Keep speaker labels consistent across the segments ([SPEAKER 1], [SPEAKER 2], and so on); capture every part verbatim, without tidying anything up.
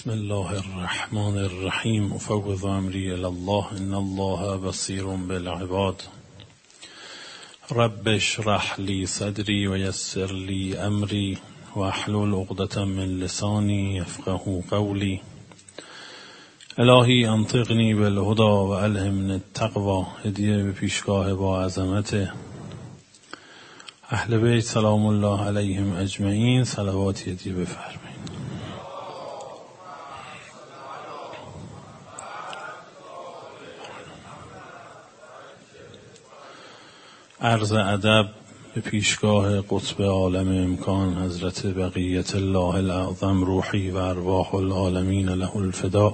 [SPEAKER 1] بسم الله الرحمن الرحیم افوض امری الی الله ان الله بصیر بالعباد رب اشرح لی صدری و یسر لی امری و احلل عقدة من لسانی یفقهوا قولی الهی انطقنی بالهدی و الهمنی التقوی. هدیه به پیشگاه با عظمت اهل بیت سلام الله علیهم اجمعین. صلوات هدیه بفرمایید. عرض ادب به پیشگاه قطب عالم امکان حضرت بقیت الله الاعظم روحی و ارواح العالمین له الفدا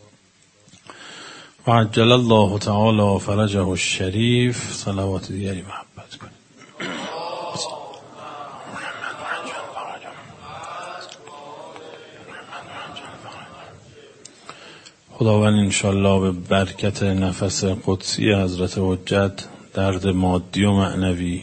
[SPEAKER 1] و عجل الله تعالی فرجه الشریف. صلوات دیگری محبت کنید. خداوند انشالله به برکت نفس قدسی حضرت حجت درد مادی و معنوی،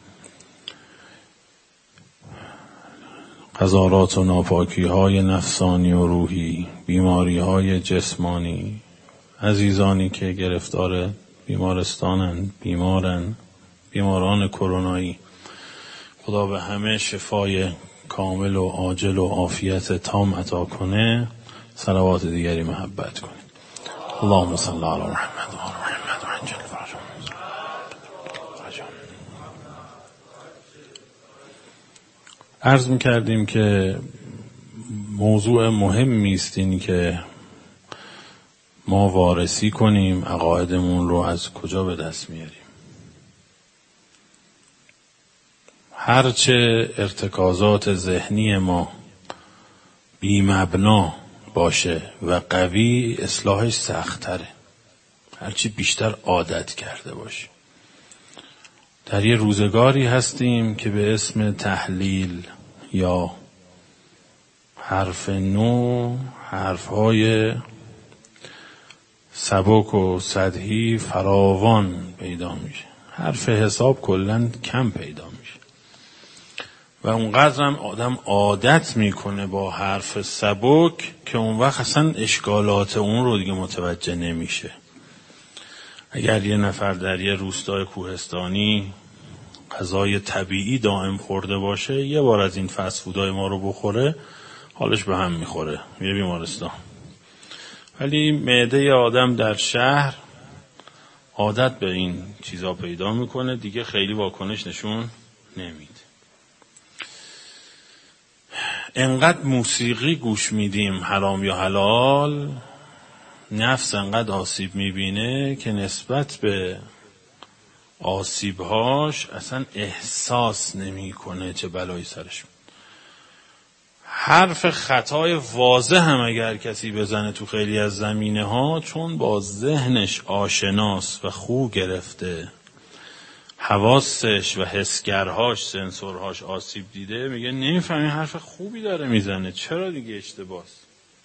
[SPEAKER 1] قذارات و ناپاکی های نفسانی و روحی، بیماری های جسمانی، عزیزانی که گرفتار بیمارستانن، بیمارن، بیماران کرونایی، خدا به همه شفای کامل و عاجل و عافیت تام عطا کنه. صلوات دیگری محبت کنید. اللهم صل علی محمد و آل محمد و عجل فرجهم. عرض می‌کردیم که موضوع مهمی است این که ما وارسی کنیم عقایدمون رو از کجا به دست میاریم. هرچه ارتکازات ذهنی ما بی مبنا باشه و قوی، اصلاحش سخت‌تره. هرچی بیشتر عادت کرده باشه. در یه روزگاری هستیم که به اسم تحلیل یا حرف نو، حرفهای سبک و سطحی فراوان پیدا میشه. حرف حساب کلاً کم پیدا میشه و اونقدر هم آدم عادت میکنه با حرف سبک که اون وقت اصلا اشکالات اون رو دیگه متوجه نمیشه. اگر یه نفر در یه روستای کوهستانی غذای طبیعی دائم خورده باشه، یه بار از این فست فودای ما رو بخوره، حالش به هم میخوره، یه بیمارستان. ولی معده آدم در شهر عادت به این چیزا پیدا میکنه، دیگه خیلی واکنش نشون نمیده. انقدر موسیقی گوش میدیم حرام یا حلال، نفس انقدر آسیب میبینه که نسبت به آسیبهاش اصلا احساس نمیکنه چه بلایی سرش میاد. حرف خطای واضح هم اگر کسی بزنه تو خیلی از زمینه ها، چون با ذهنش آشناست و خو گرفته، حواسش و حسگرهاش، سنسورهاش آسیب دیده، میگه نمیفهمی حرف خوبی داره میزنه، چرا دیگه اشتباهست.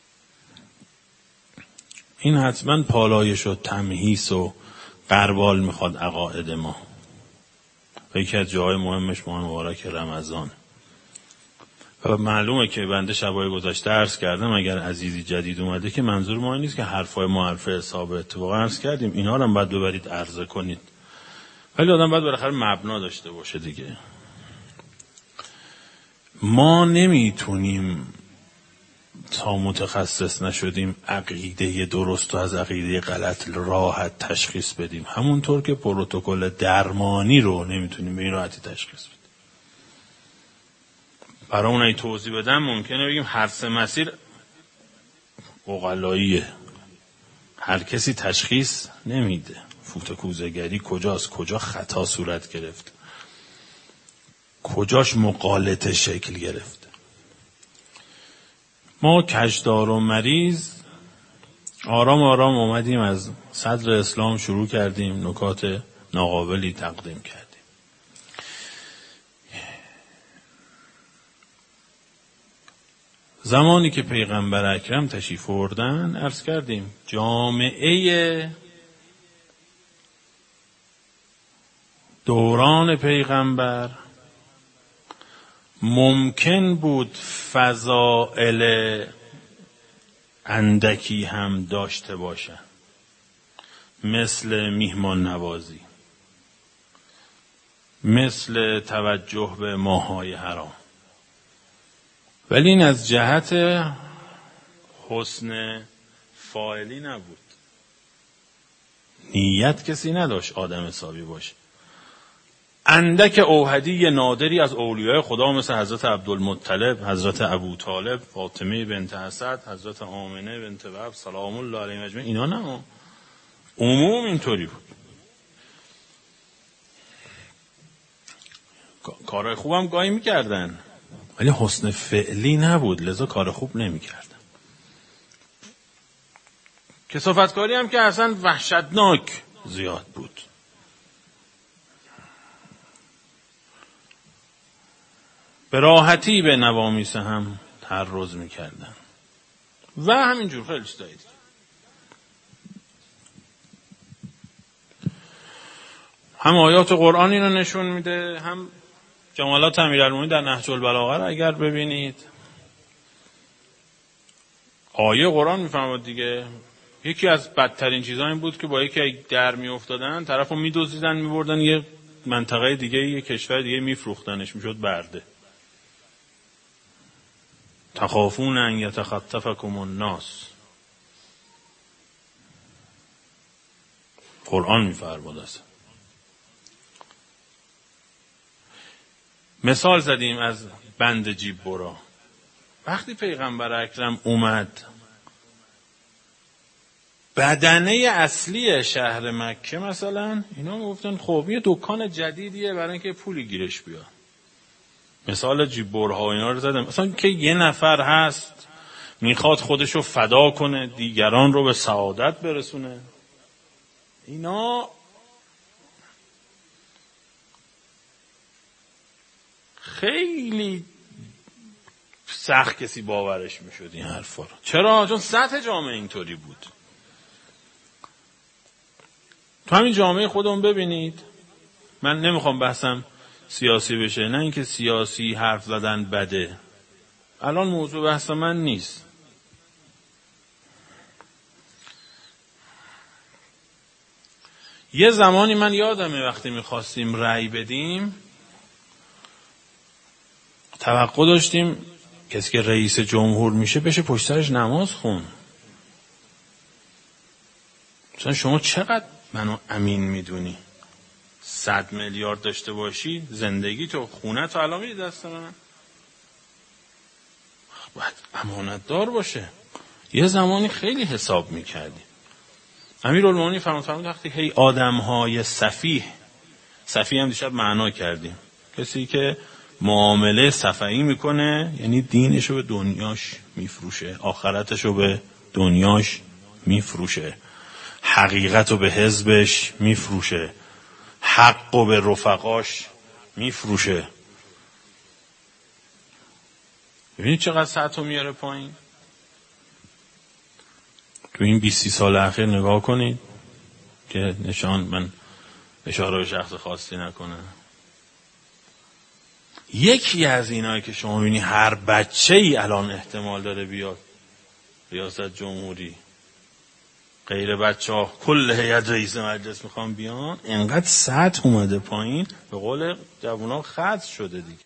[SPEAKER 1] این حتما پالایش و تمهیس و غربال میخواد عقاید ما. و یکی از جاهای مهمش ماه مبارک رمضان. و معلومه که بنده شبای گذشته عرض کردم، اگر عزیزی جدید اومده، که منظور ما نیست که حرفای ما حرف ثابت، واقعا عرض کردیم اینا رو هم باید ببرید عرضه کنید، ولی آدم باید بالاخره مبنا داشته باشه دیگه. ما نمیتونیم تا متخصص نشدیم عقیده درست و از عقیده غلط راحت تشخیص بدیم، همونطور که پروتکل درمانی رو نمیتونیم به این راحتی تشخیص بدیم. برای اونایی توضیح بدم ممکنه بگیم هر سه مسیر عقلاییه، هر کسی تشخیص نمیده. فوت کوزه‌گری کجاست، کجا خطا صورت گرفت، کجاش مغالطه شکل گرفت. ما کجدار و مریض آرام آرام اومدیم از صدر اسلام شروع کردیم، نکات ناقابلی تقدیم کردیم. زمانی که پیغمبر اکرم تشریف آوردن، عرض کردیم جامعه دوران پیغمبر ممکن بود فضائل اندکی هم داشته باشن، مثل میهمان نوازی، مثل توجه به ماهای حرام. ولی این از جهت حسن فاعلی نبود. نیت کسی نداشت آدم حسابی باشه. اندک اوحدی نادری از اولیای خدا مثل حضرت عبدالمطلب، حضرت ابوطالب، فاطمه بنت اسد، حضرت آمنه بنت وهب سلام الله علیهم اجمعین، اینا نه، عموم اینطوری بود. کارهای خوبم گاهی میکردن ولی حسن فعلی نبود، لذا کار خوب نمیکردن. کثافتکاری هم که اصلا وحشتناک زیاد بود. به راحتی به نوامیس هم تعرض میکردن و همینجور خیلی چیزایی دیگه. هم آیات قرآن اینو نشون میده، هم جمالات امیرالمومنین در نهج البلاغه رو اگر ببینید، آیه قرآن میفهمد دیگه. یکی از بدترین چیزا این بود که با یکی در میافتادن، طرفو میدزدیدن میبردن یه منطقه دیگه، یه کشور دیگه میفروختنش، میشد برده. تخافون ان یتخطفکم الناس، قرآن میفرماد. است مثال زدیم از بند جیب برا. وقتی پیغمبر اکرم اومد بدنه اصلی شهر مکه مثلا، اینا گفتن خب یه دکان جدیدیه برای اینکه پولی گیرش بیاد. مثال جیب برها اینا رو زدم، مثلا که یه نفر هست میخواد خودشو فدا کنه، دیگران رو به سعادت برسونه. اینا خیلی سخت کسی باورش میشد این حرفا رو. چرا؟ چون سطح جامعه اینطوری بود. تو همین جامعه خودمون ببینید، من نمیخوام بحثم سیاسی بشه، نه اینکه سیاسی حرف زدن بده، الان موضوع بحث من نیست. یه زمانی من یادمه وقتی میخواستیم رأی بدیم، توقع داشتیم کسی که رئیس جمهور میشه بشه پشت سرش نماز خون. مثلا شما چقدر منو امین میدونی؟ صد میلیارد داشته باشی، زندگی تو خونه تو الان میدی دست من، باید امانت دار باشه. یه زمانی خیلی حساب میکردیم. امیرالمومنین فرمود وقتی هی آدمهای سفیه، سفیه هم دیشب معنا کردیم، کسی که معامله سفیهی میکنه یعنی دینشو به دنیاش میفروشه، آخرتشو به دنیاش میفروشه، حقیقتو به حزبش میفروشه، حقو به رفقاش میفروشه. ببینید چقدر سطحو میاره پایین. تو این بیست سال اخیر نگاه کنید که نشان، من اشاره به شخص خاصی نکنم، یکی از اینایی که شما میبینی هر بچه ای الان احتمال داره بیاد ریاست جمهوری، غیر بچه ها کل هیئت رئیس مجلس میخوان بیان، اینقدر سطح اومده پایین، به قول جوونا خط شده دیگه.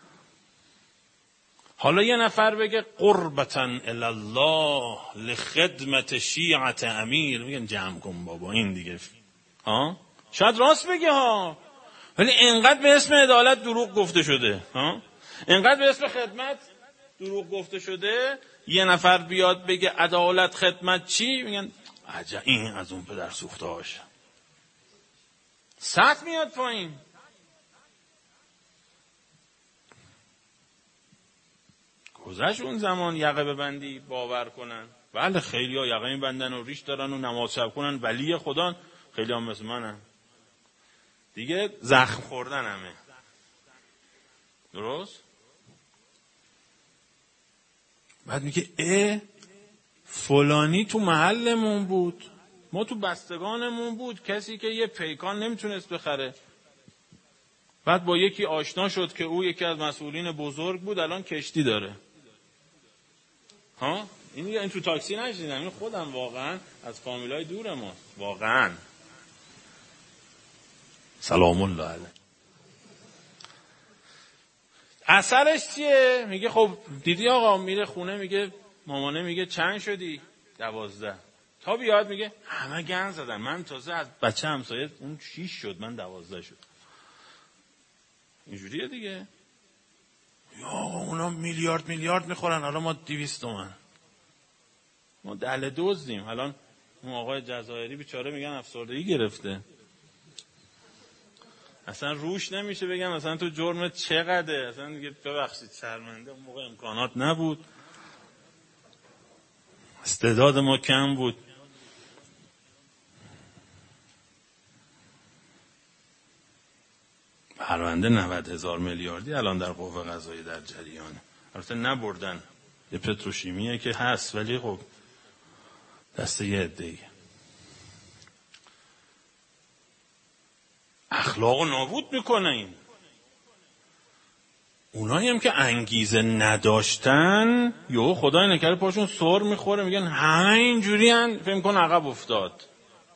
[SPEAKER 1] حالا یه نفر بگه قربتاً الله لخدمت شیعت امیر، میگن جمع کن بابا این دیگه ها، شاید راست بگه ها، ولی اینقدر به اسم عدالت دروغ گفته شده ها، اینقدر به اسم خدمت دروغ گفته شده. یه نفر بیاد بگه عدالت خدمت چی، میگن عجب این از اون پدر سوخته هاشه. سطح میاد پایین. گذشت اون زمان یقه ببندی باور کنن. بله خیلی ها یقه میبندن و ریش دارن و نماز شب کنن، ولی خدا. خیلی هم مثل منن دیگه، زخم خوردن همه. درست؟ بعد میگه اه فلانی تو محلمون بود، ما تو بستگانمون بود، کسی که یه پیکان نمیتونست بخره، بعد با یکی آشنا شد که او یکی از مسئولین بزرگ بود، الان کشتی داره ها. این این تو تاکسی نشیدم، این خودم واقعا از فامیلای دور ما واقعا. سلام الله علیه. اثرش چیه؟ میگه خب دیدی آقا، میره خونه میگه مامانه میگه چند شدی؟ دوازده. تا بیاد میگه همه گند زدن، من تازه از بچه همسایه اون شیش شد، من دوازده شد. اینجوریه دیگه. یا آقا اونا میلیارد میلیارد میخورن، حالا ما دویست تومن. ما دل دزدیم. الان اون آقای جزایری بیچاره میگن افسردگی گرفته. اصلا روش نمیشه بگم اصلا تو جرمت چقدره، اصلا دیگه ببخشید شرمنده، اون موقع امکانات نبود، استعداد ما کم بود. پرونده نود هزار میلیاردی الان در قوه قضاییه در جریانه. البته نبردن، یه پتروشیمیه که هست ولی خب دسته یه عده‌ای. اخلاقو نابود میکنه این. اونایی هم که انگیزه نداشتن یهو خدای نکرده پاشون سر میخوره، میگن همه اینجوری ان، فکر کن عقب افتاد.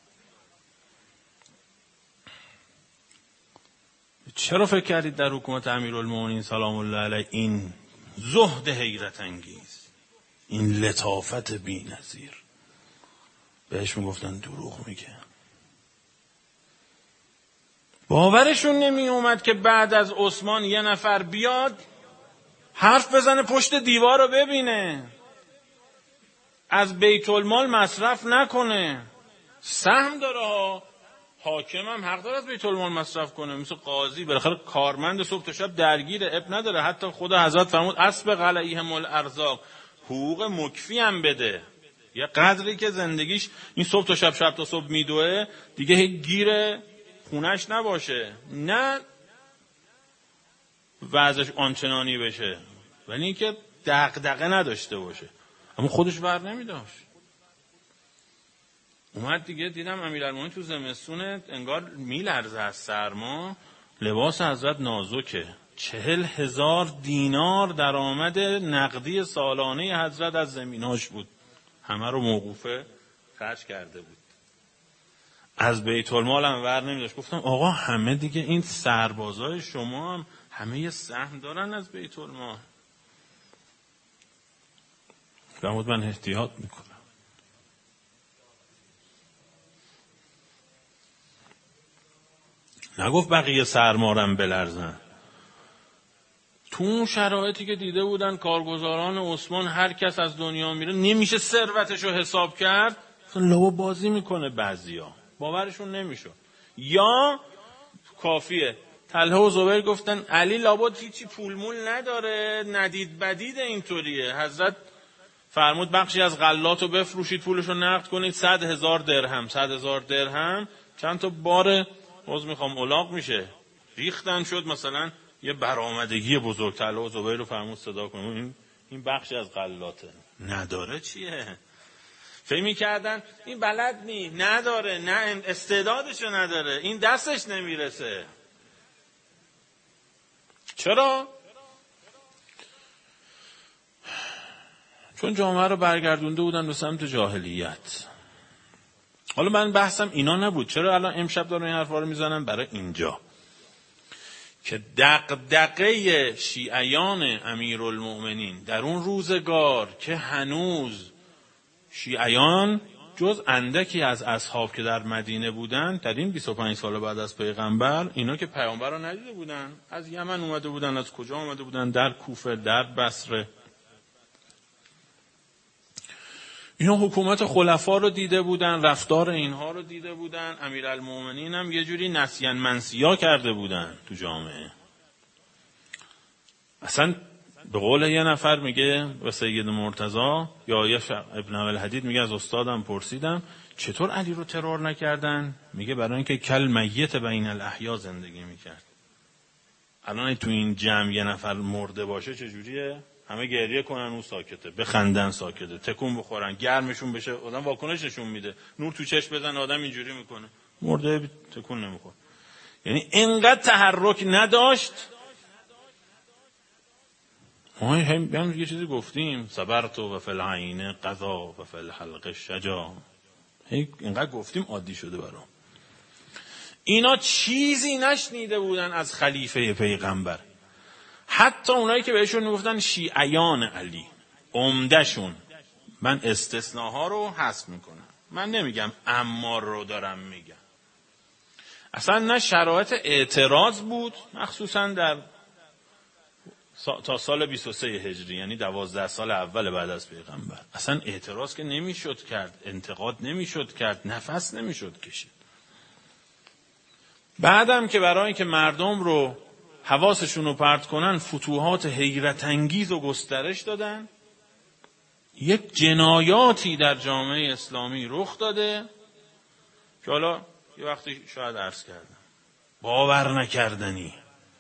[SPEAKER 1] چرا فکر کردید در حکومت امیرالمومنین سلام الله علیه این زهد حیرت انگیز، این لطافت بی‌نظیر؟ بهش میگفتن دروغ میگه. باورشون نمی اومد که بعد از عثمان یه نفر بیاد حرف بزنه پشت دیوار رو ببینه، از بیت المال مصرف نکنه. سهم داره ها، حاکم هم حق داره از بیت المال مصرف کنه، مثل قاضی بالاخره کارمند صبح تا شب درگیره، اب نداره. حتی خود حضرت فرمود اسبق علیهم الارزاق، حقوق مکفی هم بده. یه قدری که زندگیش این صبح تا شب شب تا صبح میدوه دیگه هیچ گیره خونش نباشه، نه وضعش آنچنانی بشه ولی اینکه دغدغه نداشته باشه. اما خودش بر نمیداشت. اومد دیگه دیدم امیرالمومنین تو زمستونه انگار میلرزه از سرما، لباس حضرت نازکه، چهل هزار دینار درآمد نقدی سالانه حضرت از زمیناش بود، همه رو موقوفه خرج کرده بود، از بیت المال هم ور نمیداشت. گفتم آقا همه دیگه این سربازای شما هم همه یه سهم دارن از بیت المال. فرمود من احتیاط میکنم. نگفت بقیه سرمارم بلرزن. تو اون شرایطی که دیده بودن کارگزاران عثمان هر کس از دنیا میره نمیشه ثروتشو حساب کرد، لابا بازی میکنه بعضیا، باورشون نمیشد. یا کافیه طلحه و زبیر گفتن علی لابد هیچی پولمول نداره، ندید بدید اینطوریه. حضرت فرمود بخشی از غلاتو بفروشید پولشو نقد کنید، صد هزار درهم. صد هزار درهم چند تا بار باز میخوام الاغ میشه. ریختن شد مثلا یه برآمدگی بزرگ. طلحه و زبیر رو فرمود صدا کنید این این بخشی از غلاته. نداره چیه؟ فکر می‌کردن این بلد نی، نداره، نه استعدادشو نداره، این دستش نمیرسه. چرا؟ چون جامعه رو برگردونده بودن به سمت جاهلیت. حالا من بحثم اینا نبود. چرا الان امشب دارن این حرفا رو میزنن؟ برای اینجا که دغدغه شیعیان امیرالمومنین در اون روزگار که هنوز شیعیان جز اندکی از اصحاب که در مدینه بودن در این بیست و پنج سال بعد از پیغمبر، اینا که پیامبر رو ندیده بودن، از یمن اومده بودن، از کجا اومده بودن، در کوفه، در بصره، اینا حکومت خلفا رو دیده بودن، رفتار اینها رو دیده بودن. امیرالمومنین هم یه جوری نسیان منسیا کرده بودن تو جامعه. اصلا به قول یه نفر میگه و سید مرتضی یا یه ابن الحدید میگه از استادم پرسیدم چطور علی رو ترور نکردن؟ میگه برای اینکه کل میت بین الاحیا زندگی میکرد. الان تو این جمع یه نفر مرده باشه چجوریه؟ همه گریه کنن اون ساکته، بخندن ساکته، تکون بخورن، گرمشون بشه آدم واکنش نشون میده، نور تو چشم بزن آدم اینجوری میکنه، مرده تکون نمیخوره. یعنی اینقدر تحرک نداشت. ما هم یه چیزی گفتیم صبرت و فی العین قضا و فی الحلق شجا، اینقدر گفتیم عادی شده برام. اینا چیزی نشنیده بودن از خلیفه پیغمبر. حتی اونایی که بهشون میگفتن شیعیان علی، عمدهشون، من استثناها رو حذف میکنم، من نمیگم عمار رو دارم میگم، اصلا نه شرایط اعتراض بود، مخصوصا در تا سال بیست و سه هجری، یعنی دوازده سال اول بعد از پیغمبر، اصلا اعتراض که نمیشد کرد، انتقاد نمیشد کرد، نفس نمیشد کشید. بعدم که برای اینکه مردم رو حواسشون رو پرت کنن فتوحات حیرت انگیز و گسترش دادن، یک جنایاتی در جامعه اسلامی رخ داده که حالا یه وقتی شاید عرض کردم باور نکردنی،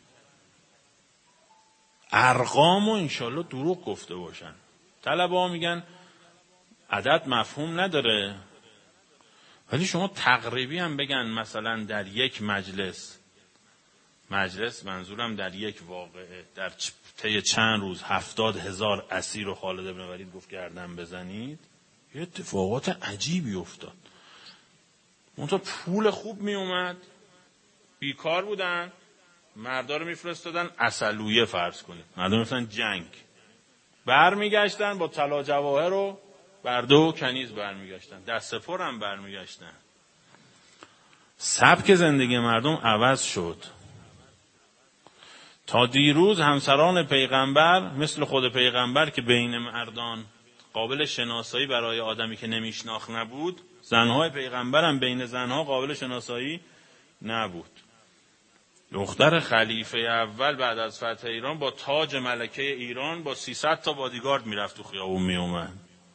[SPEAKER 1] ارقام و انشالله دروغ گفته باشن. طلبه ها میگن عدد مفهوم نداره، ولی شما تقریبی هم بگن مثلا در یک مجلس، مجلس منظورم در یک واقعه، در طی چند روز هفتاد هزار اسیر رو خالد بن ولید گفت گردن بزنید، یه اتفاقات عجیبی افتاد. منتها پول خوب می اومد، بیکار بودن، مردا رو میفرستادن عسلویه فرض کنید، مردم میفتن جنگ، برمیگشتن با طلا جواهر و برده و کنیز برمیگشتن، دست پر هم برمیگشتن. سبک زندگی مردم عوض شد. تا دیروز همسران پیغمبر مثل خود پیغمبر که بین مردان قابل شناسایی برای آدمی که نمیشناخت نبود، زنهای پیغمبر هم بین زنها قابل شناسایی نبود. دختر خلیفه اول بعد از فتح ایران با تاج ملکه ایران با سیصد تا بادیگارد میرفت تو خیابون میومد.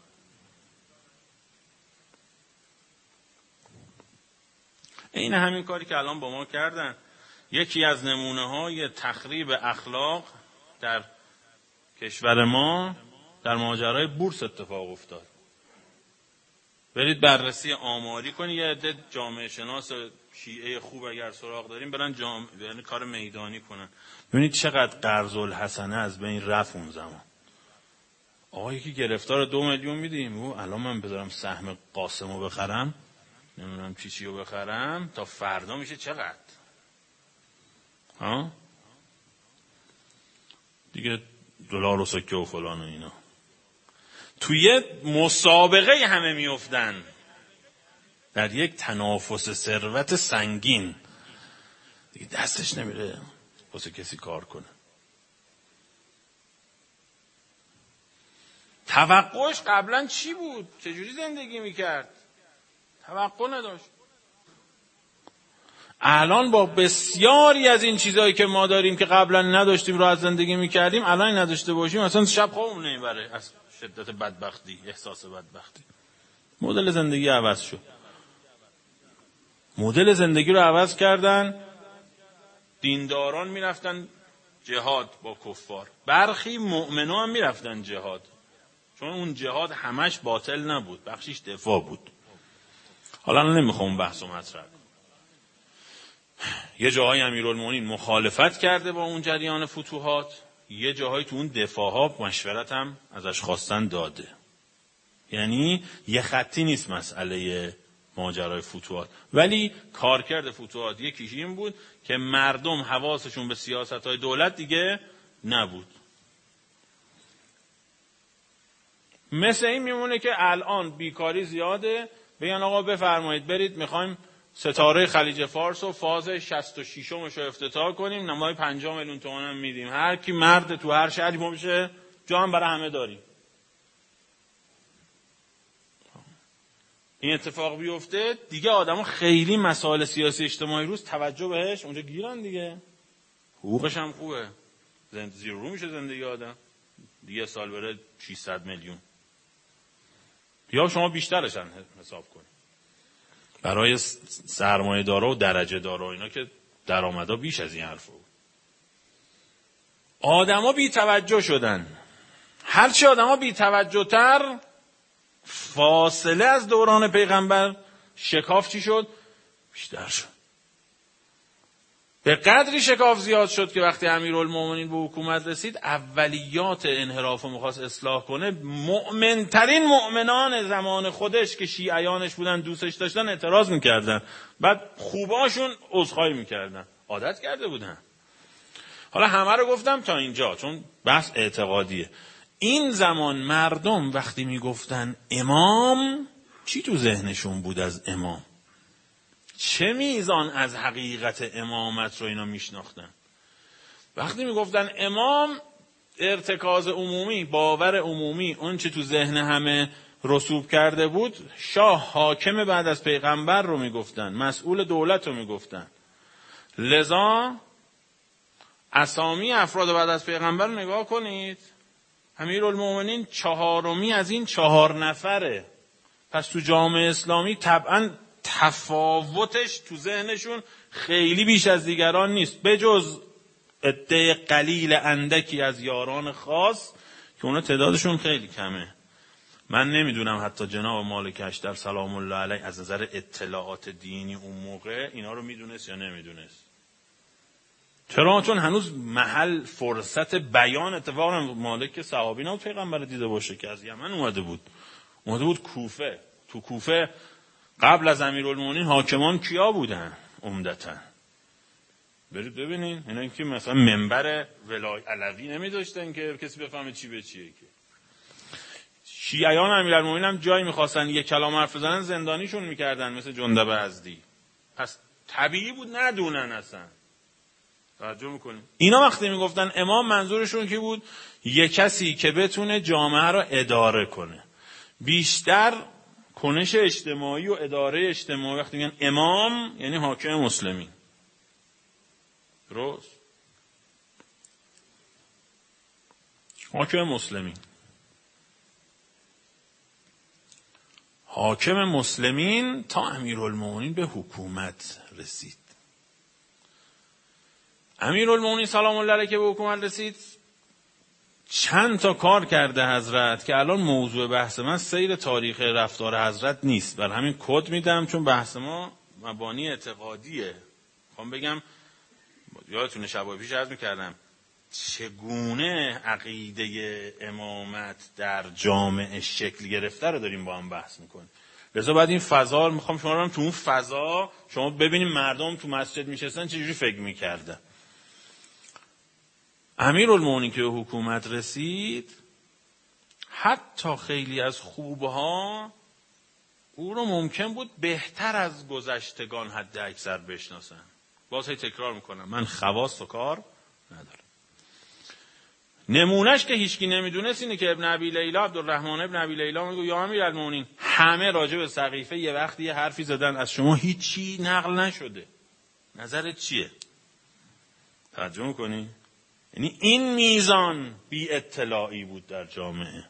[SPEAKER 1] این همین کاری که الان با ما کردن. یکی از نمونه های تخریب اخلاق در کشور ما در ماجرای بورس اتفاق افتاد. برید بررسی آماری کنید، یه عده جامعه شناس شیعه خوب اگر سراغ داریم برن جام... یعنی کار میدانی کنن، ببینید چقدر قرض الحسنه از بین رفت اون زمان. آقا یکی گرفتار دو میلیون میدیم، او الان من بذارم سهم قاسمو بخرم، نمیدونم چی چیو بخرم، تا فردا میشه چقدر؟ ها؟ دیگه دلار و سکه و فلان و اینا. توی مسابقه همه میافتن در یک تنافس ثروت سنگین، دیگه دستش نمیره واسه کسی کار کنه. توقعش قبلا چی بود؟ چجوری زندگی میکرد؟ توقع نداشت. الان با بسیاری از این چیزایی که ما داریم که قبلا نداشتیم راحت زندگی میکردیم، الان نداشته باشیم اصلا شب خوابمون نمیبره از شدت بدبختی، احساس بدبختی. مدل زندگی عوض شد. مدل زندگی رو عوض کردن. دینداران میرفتن جهاد با کفار، برخی مؤمنان هم میرفتن جهاد، چون اون جهاد همش باطل نبود، بخشیش دفاع بود. حالا نمیخوام بحث و مطرح کنم. یه جاهای امیرالمومنین مخالفت کرده با اون جریان فتوحات، یه جاهای تو اون دفاع ها مشورت هم ازش خواستن داده. یعنی یه خطی نیست مسئله ماجرای فتوحات، ولی کارکرد فتوحات یکیش این بود که مردم حواسشون به سیاست‌های دولت دیگه نبود. مثل این میمونه که الان بیکاری زیاده، بگن آقا بفرمایید برید میخوایم ستاره خلیج فارس و فاز شصت و ششمش رو افتتاح کنیم، نمای پنجاه میلیون تومان هم میدیم، هر کی مرد تو هر شهری ما بشه، جا هم برای همه داریم. این اتفاق بیفته دیگه آدمو خیلی مسائل سیاسی اجتماعی روز توجه بهش اونجا گیرن دیگه، حقوقش هم خوبه، زیر رو میشه زندگی آدم، دیگه سال بره ششصد میلیون، یا شما بیشترش هم حساب کنید. برای سرمایه دارا و درجه دارا اینا که درآمدا بیش از این حرفا بود. آدما بی توجه شدن. هرچی آدما بی توجه تر، فاصله از دوران پیغمبر شکاف چی شد؟ بیشتر شد. به قدری شکاف زیاد شد که وقتی امیرالمومنین به حکومت رسید، اولیات انحراف رو میخواست اصلاح کنه، مؤمنترین مؤمنان زمان خودش که شیعیانش بودن، دوستش داشتن، اعتراض میکردن، بعد خوباشون عذرخواهی میکردن، عادت کرده بودن. حالا همه رو گفتم تا اینجا چون بحث اعتقادیه. این زمان مردم وقتی میگفتن امام، چی تو ذهنشون بود از امام؟ چه میزان از حقیقت امامت رو اینا میشناختن؟ وقتی میگفتن امام، ارتکاز عمومی، باور عمومی، اون چه تو ذهن همه رسوب کرده بود، شاه حاکم بعد از پیغمبر رو میگفتن، مسئول دولت رو میگفتن. لذا اسامی افراد بعد از پیغمبر نگاه کنید، امیرالمومنین چهارمی از این چهار نفره. پس تو جامعه اسلامی طبعا تفاوتش تو ذهنشون خیلی بیش از دیگران نیست، بجز عده قلیل اندکی از یاران خاص که اونا تعدادشون خیلی کمه. من نمیدونم حتی جناب مالک اشتر سلام الله علیه از نظر اطلاعات دینی اون موقع اینا رو میدونست یا نمیدونست. چرا؟ چون هنوز محل فرصت بیان، اتفاقا مالک صحابی نبود پیغمبر دیده باشه که از یمن اومده بود، اومده بود کوفه. تو کوفه قبل از امیرالمومنین حاکمان کیا بودن عمدتاً؟ برید ببینین. اینا که مثلا منبر ولای علوی نمی‌داشتن که کسی بفهمه چی به چیه. که شیعیان امیرالمومنین هم جایی می‌خواستن یک کلام حرف بزنن زندانیشون می‌کردن، مثل جندب ازدی. پس طبیعی بود ندونن اصلا. توجه می‌کنین؟ اینا وقتی میگفتن امام، منظورشون کی بود؟ یک کسی که بتونه جامعه رو اداره کنه. بیشتر کنش اجتماعی و اداره اجتماعی. وقتی میگن امام یعنی حاکم مسلمین. درست؟ حاکم مسلمین. حاکم مسلمین تا امیرالمومنین به حکومت رسید. امیرالمومنین سلام الله علیه که به حکومت رسید، چند تا کار کرده حضرت که الان موضوع بحث من سیر تاریخ رفتار حضرت نیست، بر همین کد میدم چون بحث ما مبانی اعتقادیه. میخوام بگم، یادتونه شبای پیش عرض میکردم چگونه عقیده امامت در جامعه شکل گرفته رو داریم با هم بحث میکنیم. لذا بعد این فضا رو میخوام شما رو تو اون فضا شما ببینیم مردم تو مسجد میشستن چجوری فکر میکردن. امیرالمومنین که به حکومت رسید، حتی خیلی از خوبها او رو ممکن بود بهتر از گذشتگان حد اکثر بشناسن. باز هی تکرار میکنم، من خواص و کار ندارم. نمونهش که هیچکی نمیدونست اینه که ابن ابی لیلا، عبدالرحمن ابن ابی لیلا میگه یا امیرالمومنین، همه راجع به سقیفه یه وقتی یه حرفی زدن، از شما هیچی نقل نشده، نظرت چیه؟ توجه میکنی؟ یعنی این میزان بی اطلاعی بود در جامعه.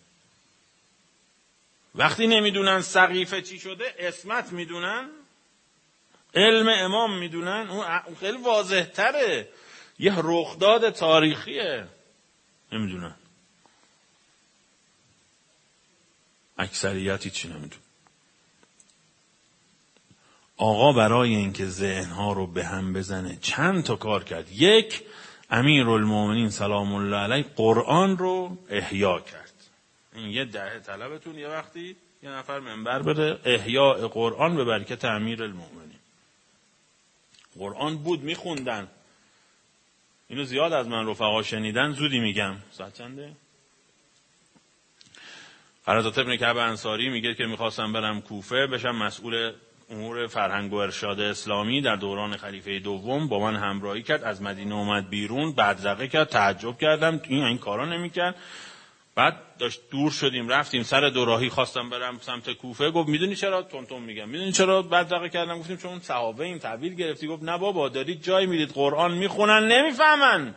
[SPEAKER 1] وقتی نمیدونن سقیفه چی شده، اسمت میدونن، علم امام میدونن، اون خیلی واضح تره، یه رخداد تاریخیه. نمیدونن، اکثریتی چی نمیدون. آقا برای اینکه ذهنها رو به هم بزنه چند تا کار کرد. یک، امیرالمومنین سلام الله علیه قرآن رو احیا کرد. این یه دهه طلبتون یه وقتی یه نفر منبر بره احیاء قرآن به برکت امیرالمومنین. قرآن بود میخوندن. اینو زیاد از من رفقا شنیدن، زودی میگم. ساعت چنده؟ قرادات ابن کعب انصاری میگه که میخواستم برم کوفه بشم مسئول امور فرهنگ و ارشاد اسلامی در دوران خلیفه دوم، با من همراهی کرد، از مدینه اومد بیرون، بدرقه کرد، تعجب کردم این این کارا نمیکرد. بعد داشت دور شدیم رفتیم سر دوراهی، خواستم برم سمت کوفه، گفت میدونی چرا تونتون میگم، میدونی چرا بدرقه کردم؟ گفتیم چون صحابه این تعبیر گرفتی. گفت نه بابا، دارید جای میرید قرآن میخونن نمیفهمن.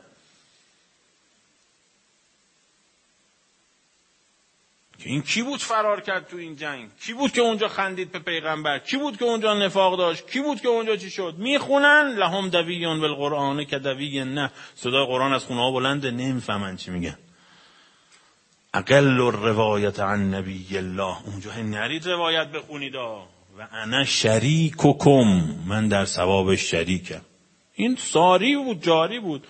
[SPEAKER 1] که این کی بود فرار کرد تو این جنگ؟ کی بود که اونجا خندید به پیغمبر؟ کی بود که اونجا نفاق داشت؟ کی بود که اونجا چی شد؟ میخونن لهم دویون بالقرآن که دوی نه، صدای قرآن از خونه ها بلنده، نمیفهمن چی میگن. اقل الروایت عن نبی الله، اونجا نرید روایت بخونید و انا شریککم، من در ثواب شریکم. این ساری بود، جاری بود.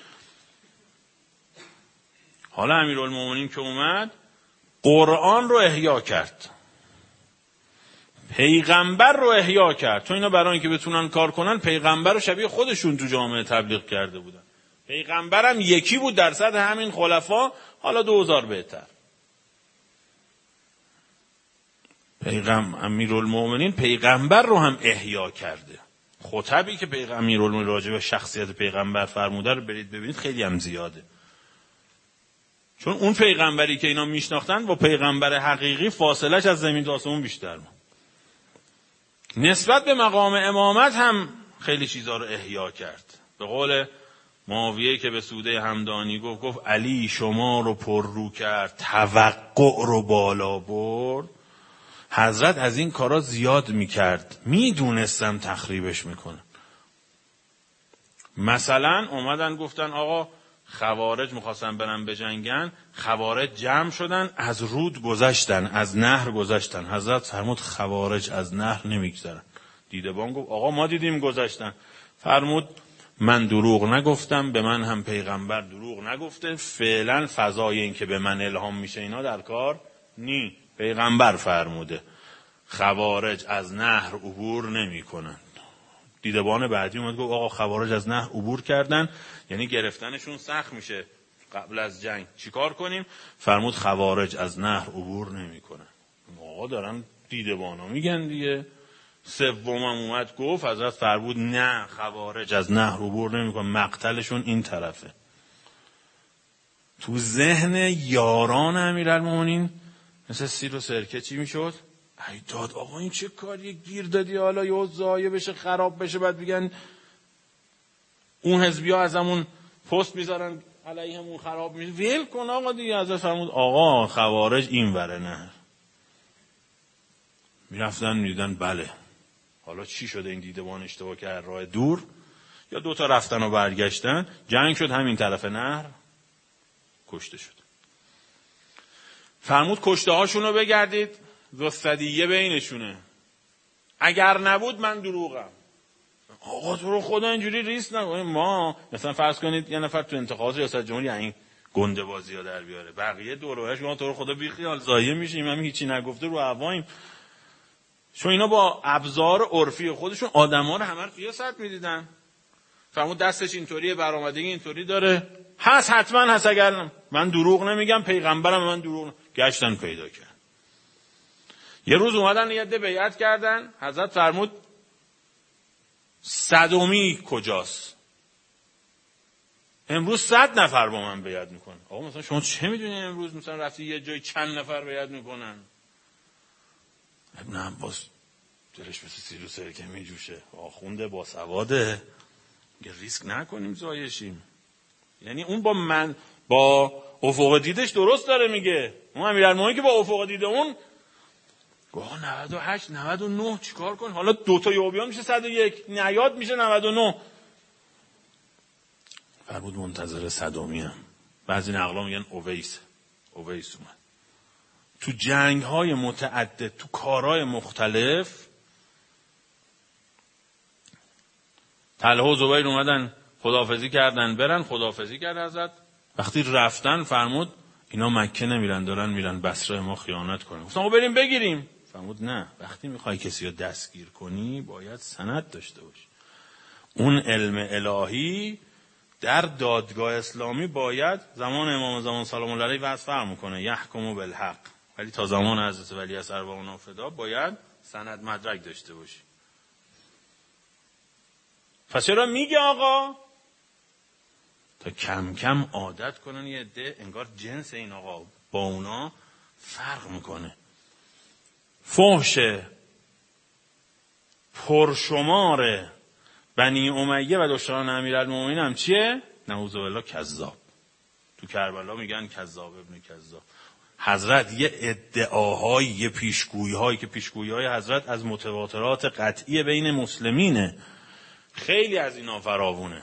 [SPEAKER 1] حالا امیرالمومنین که اومد قرآن رو احیا کرد، پیغمبر رو احیا کرد. تو اینا برای اینکه بتونن کار کنن پیغمبر رو شبیه خودشون تو جامعه تبلیغ کرده بودن. پیغمبرم یکی بود در سطح همین خلفا، حالا دوزار بهتر. پیغم امیرالمومنین پیغمبر رو هم احیا کرده. خطبی که پیغمبر امیرالمومنین راجع به شخصیت پیغمبر فرموده رو برید ببینید، خیلی هم زیاده. چون اون پیغمبری که اینا میشناختن با پیغمبر حقیقی فاصلهش از زمین تا آسمون بیشتر بود. نسبت به مقام امامت هم خیلی چیزا رو احیا کرد. به قول معاویه که به سوده همدانی گفت گفت علی شما رو پر رو کرد، توقع رو بالا برد. حضرت از این کارا زیاد میکرد، میدونستم تخریبش میکنه. مثلا اومدن گفتن آقا خوارج میخواستن برن بجنگن، خوارج جمع شدن از رود گذشتن، از نهر گذشتن. حضرت فرمود خوارج از نهر نمیگذرن. دیدبان گفت آقا ما دیدیم گذشتن. فرمود من دروغ نگفتم، به من هم پیغمبر دروغ نگفته، فعلا فضای این که به من الهام میشه اینا در کار نی. پیغمبر فرموده خوارج از نهر عبور نمی کنن. دیدبان بعدی اومد گفت آقا خوارج از نهر عبور کردن، یعنی گرفتنشون سخت میشه قبل از جنگ، چیکار کنیم؟ فرمود خوارج از نهر عبور نمی کنن. آقا دارن دیدبانا میگن دیگه. سومم اومد گفت حضرت فرمود نه خوارج از نهر عبور نمی کنن، مقتلشون این طرفه. تو ذهن یاران امیرالمومنین مثل سیر و سرکه چی میشد؟ ای داد آقا این چه کاریه، گیر دادی حالا یه ضایع بشه خراب بشه، بعد بگن اون حزبیا از همون پست میذارن علیهمون خراب میشه، ویل کن آقا دیگه. حضرت فرمود آقا خوارج این وره نه. میرفتن میدیدن بله حالا چی شده، این دیدبان اشتباه کرد راه دور، یا دوتا رفتن و برگشتن، جنگ شد همین طرف نهر، کشته شد. فرمود کشته هاشون رو بگردید، ذوالثدیه بینشونه، اگر نبود من دروغم. آقا تو رو خدا اینجوری ریس نکنید. ما مثلا فرض کنید یه نفر تو انتخابات ریاست جمهوری این گنده بازی ها در بیاره، بقیه دوروهش ما تو رو خدا بی خیال ضایع میشیم، هم هیچی نگفته رو هواییم. چون اینا با ابزار عرفی خودشون آدما رو همه رو قیاست میدیدن. فرمود دستش اینطوریه، برآمدگی اینطوری داره، هست حتما هست، اگر من دروغ نمیگم پیغمبرم من دروغ. گشتن پیدا کرد. یه روز اومدن یه عده بیعت کردن، حضرت فرمود صدومی کجاست؟ امروز صد نفر با من بیعت میکنن. آقا مثلا شما چه میدونی امروز مثلا رفتی یه جای چند نفر بیعت میکنن؟ ابن عباس دلش مثل سیر و سرکه میجوشه، آخونده با سواده، یه ریسک نکنیم زایشیم. یعنی اون با من با افق دیدش درست داره میگه. اون امیرالمومنین که با افق دیده اون گوه نود و هشت نود و نه چیکار کن؟ حالا دوتا یوبیان میشه صد و یک، نیاد میشه نود و نه. فرمود منتظر صدومی هم. بعضی نقلا میگن اویس اویس اومد. تو جنگ های متعدد، تو کارهای مختلف، طلحه و زبیر اومدن خداحافظی کردن برن، خداحافظی کرد حضرت. وقتی رفتن فرمود اینا مکه نمیرن، دارن میرن بصره، ما خیانت کنن. گفتن ما بریم بگیریم. فرمود نه، وقتی میخوای کسی رو دستگیر کنی باید سند داشته باشی. اون علم الهی در دادگاه اسلامی باید زمان امام زمان سلام الله علیه وضع فرم میکنه یحکم بالحق، ولی تا زمان حضرت ولی اصغر و اون فدا باید سند مدرک داشته باشی. پس چرا میگه آقا؟ تا کم کم عادت کنن یه عده انگار جنس این آقا با اونا فرق میکنه. فحش پرشمار بنی امیه و دشمنان امیرالمومنین هم چیه؟ نعوذ بالله کذاب. تو کربلا میگن کذاب ابن کذاب. حضرت یه ادعاهایی، یه پیشگویی‌هایی که پیشگویی‌های حضرت از متواترات قطعی بین مسلمینه، خیلی از اینا فراوونه.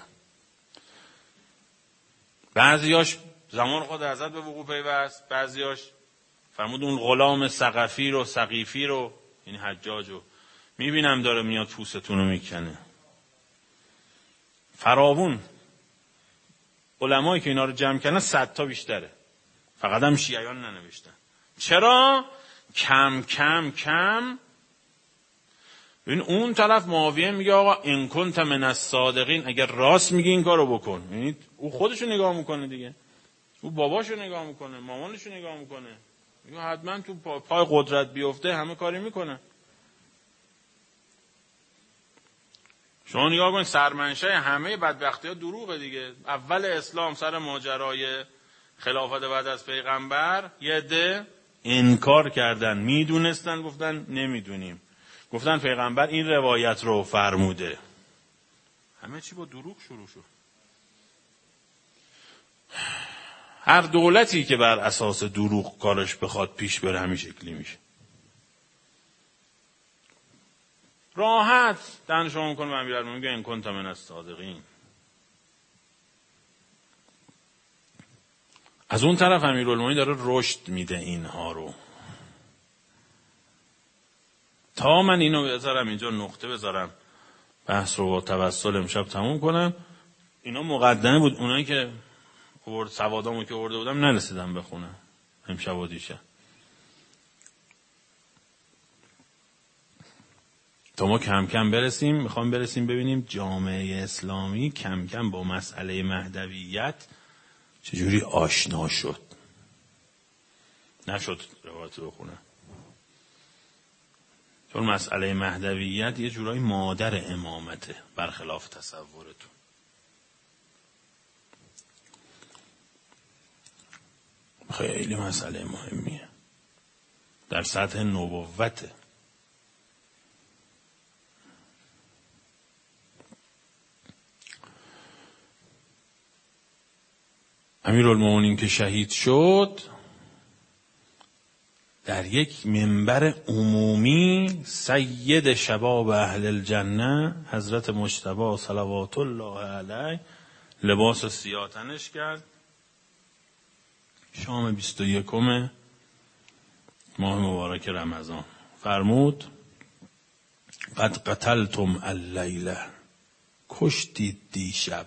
[SPEAKER 1] بعضیاش زمان خود حضرت به وقوع پیوست، بعضیاش فرمود اون غلام ثقفی رو ثقیفی رو یعنی حجاج رو میبینم داره میاد پوستتون رو میکنه. فراوون. علمایی که اینا رو جمع کردن صد تا بیشتره، فقط هم شیعیان ننوشتن. چرا؟ کم کم کم. ببین اون طرف معاویه میگه آقا ان کنت من الصادقین، اگر راست میگی این کارو بکن. یعنی او خودشو نگاه میکنه دیگه، او باباشو نگاه میکنه، مامانشو نگاه میکنه، میگه حتما تو پای قدرت بیفته همه کاری میکنه. شما نگاه کنید سرمنشه همه بدبختی‌ها دروغه دیگه. اول اسلام سر ماجرای خلافت بعد از پیغمبر یه عده انکار کردن، میدونستن گفتن نمیدونیم، گفتن پیغمبر این روایت رو فرموده. همه چی با دروغ شروع شد. هر دولتی که بر اساس دروغ کارش بخواد پیش بره همین شکلی میشه. راحت دهن شما میکنه به امیرالمومنین میگه ان کنت من الصادقین. از اون طرف امیرالمومنین داره رشد میده اینها رو. تا من اینو بذارم اینجا نقطه بذارم، بحث رو با توسل امشب تموم کنم. اینا مقدمه بود، اونایی که ورد سوادامو که ورده بودم نرسیدم بخونم امشب و دیشب. تا ما کم کم برسیم، میخوام برسیم ببینیم جامعه اسلامی کم کم با مسئله مهدویت چجوری آشنا شد. نشد روایت بخونم، چون مسئله مهدویت یه جورایی مادر امامته برخلاف تصورتون. خیلی مسئله مهمیه در سطح نبوته. امیرالمومنین که شهید شد در یک منبر عمومی سید شباب اهل الجنه حضرت مجتبی صلوات الله علیه لباس سیاه تنش کرد. شام بیست و یکم ماه مبارک رمضان فرمود قد قتلتم اللیله، کشتید دیشب.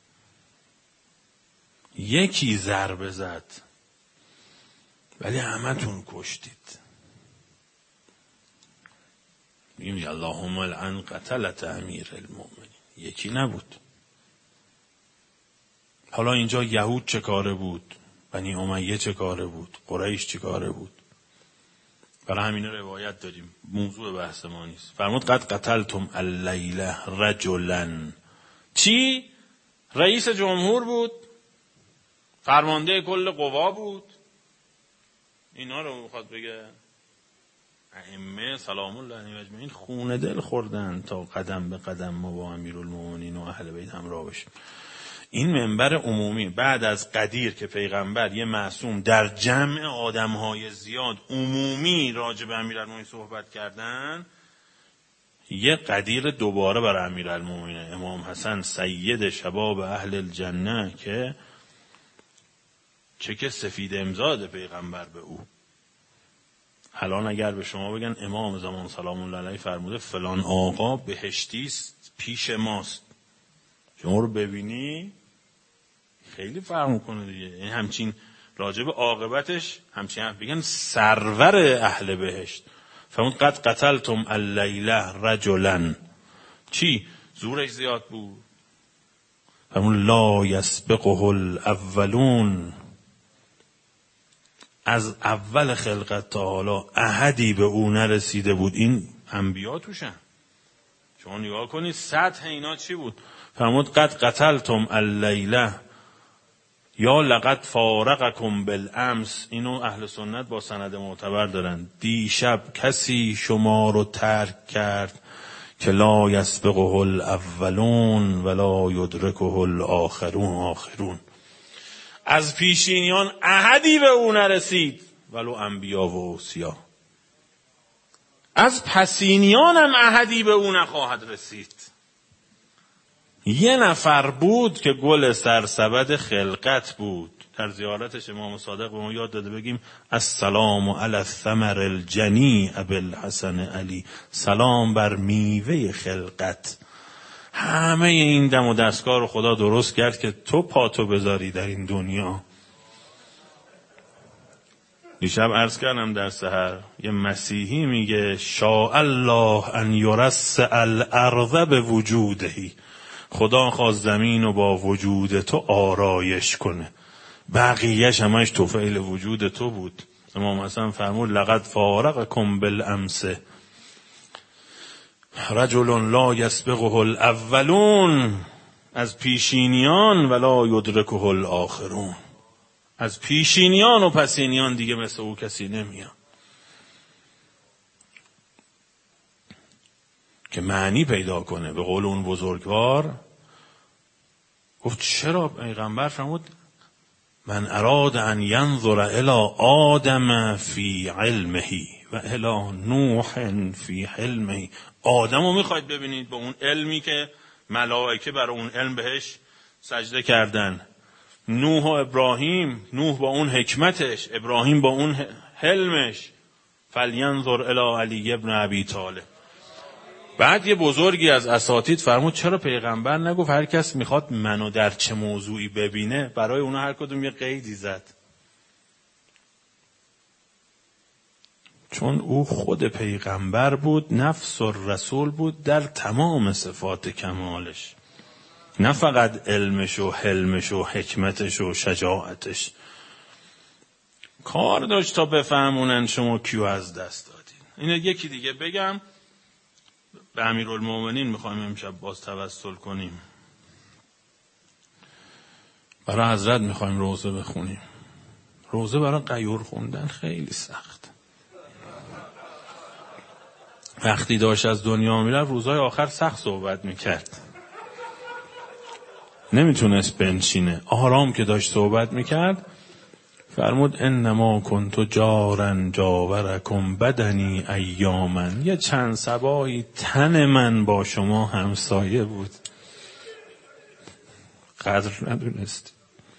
[SPEAKER 1] یکی ضربه زد ولی همتون کشتید. میگیم اللهم الان قتلت امیر المؤمنین. یکی نبود. حالا اینجا یهود چه کاره بود، بنی امیه چه کاره بود، قریش چه کاره بود؟ برای همین روایت داریم، موضوع بحث ما نیست. فرمود قد قتلتم اللیله رجلا. چی؟ رئیس جمهور بود، فرمانده کل قوا بود. اینا رو میخواد بگه ائمه سلام الله علیهم اجمعین خون دل خوردن تا قدم به قدم ما با امیرالمومنین و اهل بیت همراه بشیم. این منبر عمومی بعد از قدیر که پیغمبر یه معصوم در جمع آدمهای زیاد عمومی راجع به امیرالمومنین صحبت کردن، یه قدیر دوباره برای امیرالمومنین امام حسن سید شباب اهل الجنه که چک سفید امضا پیغمبر به او. الان اگر به شما بگن امام زمان سلام الله علیه فرموده فلان آقا بهشتی است پیش ماست، شما رو ببینی خیلی فرق میکنه دیگه. این همچین راجب عاقبتش همچین بگن سرور اهل بهشت. فرمود قد قتلتم اللیله رجلا. چی؟ زورش زیاد بود. فرمود لا یسبقه الاولون. از اول خلقت تا حالا احدی به او نرسیده بود. این انبیا توشن. شما نگاه کنید سطح اینا چی بود. فرمود قد قتلتم اللیله یا لقد فارقکم بالامس. اینو اهل سنت با سند معتبر دارن. دیشب کسی شما رو ترک کرد که لا یسبقه الاولون ولا یدرکه الاخرون. آخرون از پیشینیان احدی به او نرسید ولو انبیا و اوصیا. از پسینیان هم احدی به او نخواهد رسید. یه نفر بود که گل سرسبد خلقت بود. در زیارتش امام صادق به ما یاد داده بگیم السلام علی الثمر الجنی ابوالحسن علی. سلام بر میوه خلقت همه این دم و دستگاه رو خدا درست کرد که تو پاتو بذاری در این دنیا. دیشب عرض کردم در سحر یه مسیحی میگه شاء الله ان یرسع الارض بوجودهی، خدا خواست زمین رو با وجود تو آرایش کنه، بقیهش همش توفیل وجود تو بود. امام حسن فرمود لقد فارقکم بالامس رجل لا یسبقه الاولون، از پیشینیان ولا یدرکه الاخرون، از پیشینیان و پسینیان دیگه مثل او کسی نمیاد. که معنی پیدا کنه. به قول اون بزرگوار گفت چرا پیغمبر فرمود من اراد ان ینظر الی آدم فی علمه و الی نوح فی حلمه. آدم رو میخواید ببینید به اون علمی که ملائکه برای اون علم بهش سجده کردن، نوح و ابراهیم، نوح با اون حکمتش، ابراهیم با اون حلمش، فلینظر الی علی ابن ابی طالب. بعد یه بزرگی از اساتید فرمود چرا پیغمبر نگفت هر کس میخواد منو در چه موضوعی ببینه، برای اونا هر کدوم یه قیدی زد؟ چون او خود پیغمبر بود، نفس الرسول بود در تمام صفات کمالش، نه فقط علمش و حلمش و حکمتش و شجاعتش. کار داشت تا بفهمونن شما کیو از دست دادین. اینه. یکی دیگه بگم، به امیرالمومنین میخوایم امشب باز توسل کنیم، برای حضرت میخوایم روزه بخونیم. روزه برای غیور خوندن خیلی سخت. وقتی داشت از دنیا میره روزهای آخر سخت صحبت میکرد، نمیتونست بنشینه. آرام که داشت صحبت میکرد فرمود انما کنت جارن جاورکم بدنی ایامن، یه چند صباحی تن من با شما همسایه بود، قدر ندونست.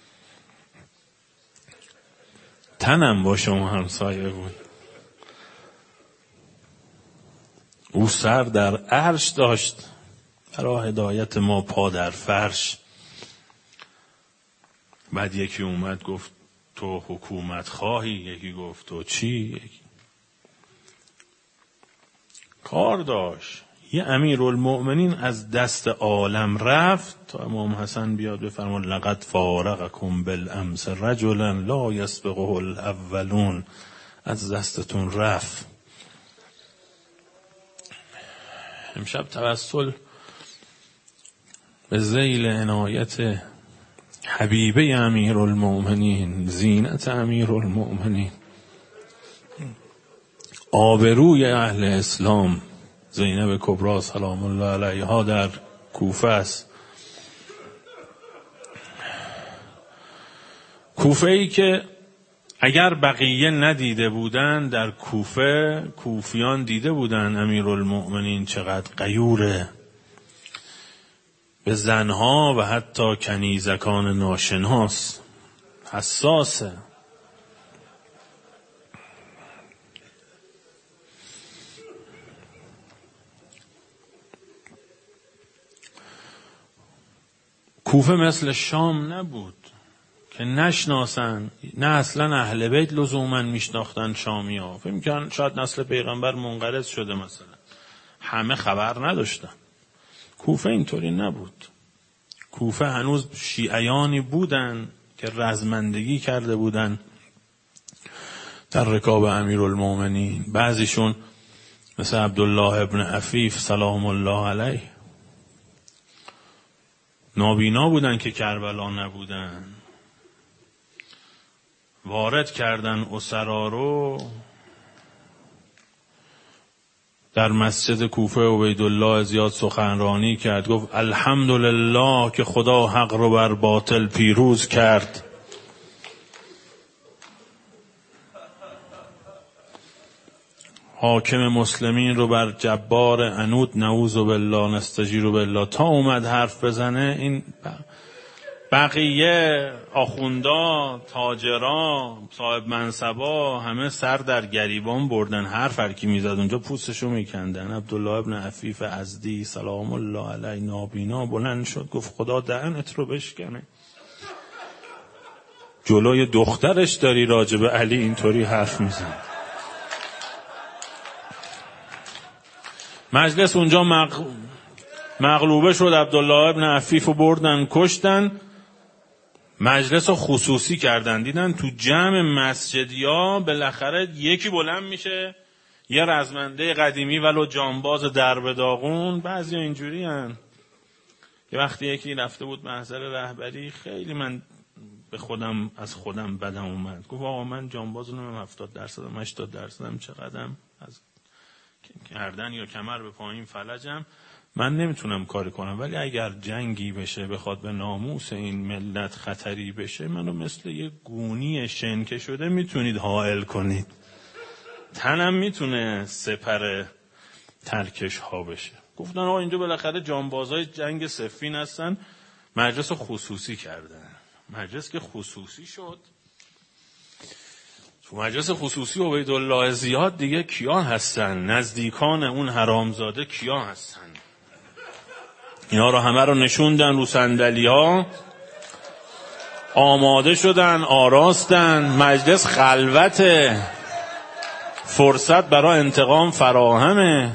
[SPEAKER 1] تنم با شما همسایه بود. او سر در عرش داشت، برای هدایت ما پا در فرش. بعد یکی اومد گفت تو حکومت خواهی، یکی گفت تو چی، یکی کار داشت. یه امیرالمؤمنین از دست عالم رفت تا امام حسن بیاد بفرمود لقد فارقکم بالامس رجلا لا یسبقه الاولون، از دستتون رفت. امشب توسل به ذیل عنایت حبیبه امیرالمؤمنین، زینت امیرالمؤمنین، آبروی اهل اسلام، زینب کبری سلام الله علیها در کوفه است. کوفه ای که اگر بقیه ندیده بودن، در کوفه کوفیان دیده بودن امیرالمؤمنین چقدر غیوره به زنها و حتی کنیزکان ناشناس، حساسه. کوفه مثل شام نبود که نشناسن، نه اصلا اهل بیت لزوما میشناختن شامی ها. فکر می‌کردن شاید نسل پیغمبر منقرض شده مثلا، همه خبر نداشتن. کوفه اینطوری نبود. کوفه هنوز شیعیانی بودن که رزمندگی کرده بودن در رکاب امیرالمومنین. بعضیشون مثل عبدالله ابن عفیف سلام الله علیه نابینا بودن که کربلا نبودن، وارد کردن اسرا رو در مسجد کوفه. عبیدالله زیاد سخنرانی کرد، گفت الحمدلله که خدا حق رو بر باطل پیروز کرد. حاکم مسلمین رو بر جبار عنود نعوذ بالله نستجیر بالله. تا اومد حرف بزنه این بقیه آخوندا، تاجرا، صاحب منصبا همه سر در گریبان بردن. هر فرکی میزد اونجا پوستشو میکندن. عبدالله ابن عفیف ازدی سلام الله علیه نابینا بلند شد گفت خدا دهنت رو بشکنه، جلوی دخترش داری راجب علی اینطوری حرف میزنی. مجلس اونجا مغ... مغلوبه شد. عبدالله ابن عفیف رو بردن کشتن. مجلس رو خصوصی کردن. دیدن تو جمع مسجدیا بالاخره یکی بلند میشه، یه رزمنده قدیمی ولو جانباز درب داغون. بعضی اینجوری هن. یه وقتی یکی رفته بود محضر رهبری، خیلی من به خودم از خودم بدم اومد. گفت آقا من جانباز نمیم هفتاد درصدم هشتاد درصدم چقدرم از گردن یا کمر به پایین فلجم، من نمیتونم کاری کنم، ولی اگر جنگی بشه بخواد به ناموس این ملت خطری بشه، منو مثل یه گونی شنکه شده میتونید حائل کنید، تنم میتونه سپر ترکش ها بشه. گفتن آقا اینجا بالاخره جانبازای جنگ صفین هستن. مجلس خصوصی کردن. مجلس که خصوصی شد، تو مجلس خصوصی عبیدالله زیاد دیگه کیا هستن؟ نزدیکان اون حرامزاده کیا هستن؟ اینا رو همه رو نشوندن رو صندلی‌ها، آماده شدن، آراستن. مجلس خلوته، فرصت برای انتقام فراهمه،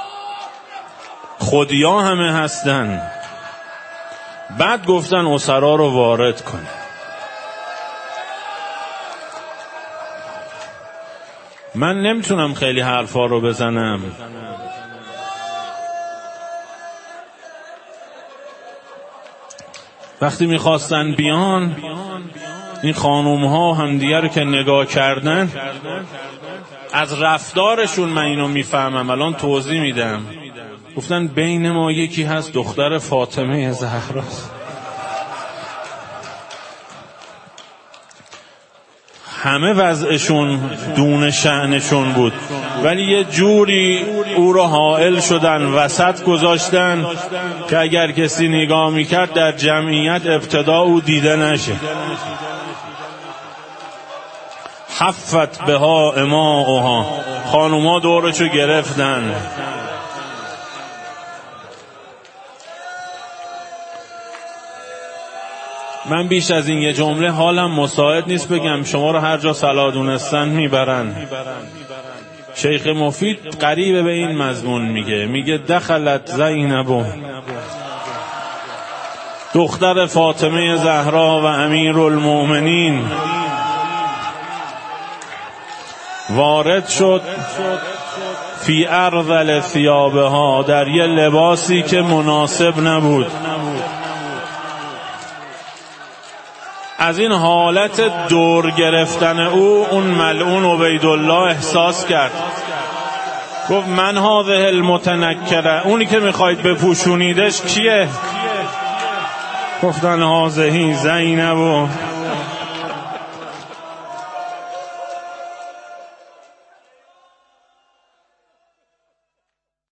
[SPEAKER 1] خودیا همه هستن. بعد گفتن اسرا رو وارد کنه. من نمیتونم خیلی حرفا رو بزنم، وقتی میخواستن بیان این خانوم ها هم دیگر رو که نگاه کردن، از رفتارشون من اینو میفهمم، الان توضیح میدم. گفتن بین ما یکی هست دختر فاطمه زهراست. همه وضعشون دون شأنشون بود، ولی یه جوری او رو حائل شدن، وسط گذاشتن که اگر کسی نگاه میکرد در جمعیت ابتدا او دیده نشه. حفت بها اماؤها، خانوما دورشو گرفتن. من بیش از این یه جمله حالم مساعد نیست بگم، شما رو هر جا صلاح دونستن میبرن. شیخ مفید قریب به این مضمون میگه، میگه دخلت زینب، دختر فاطمه زهرا و امیرالمؤمنین، وارد شد فی ارذل ثیابها، در یه لباسی که مناسب نبود. از این حالت دور گرفتن او اون ملعون عبیدالله احساس کرد. گفت من هذه المتنکره، اونی که میخواید بپوشونیدش کیه؟ گفتن هذه زینب.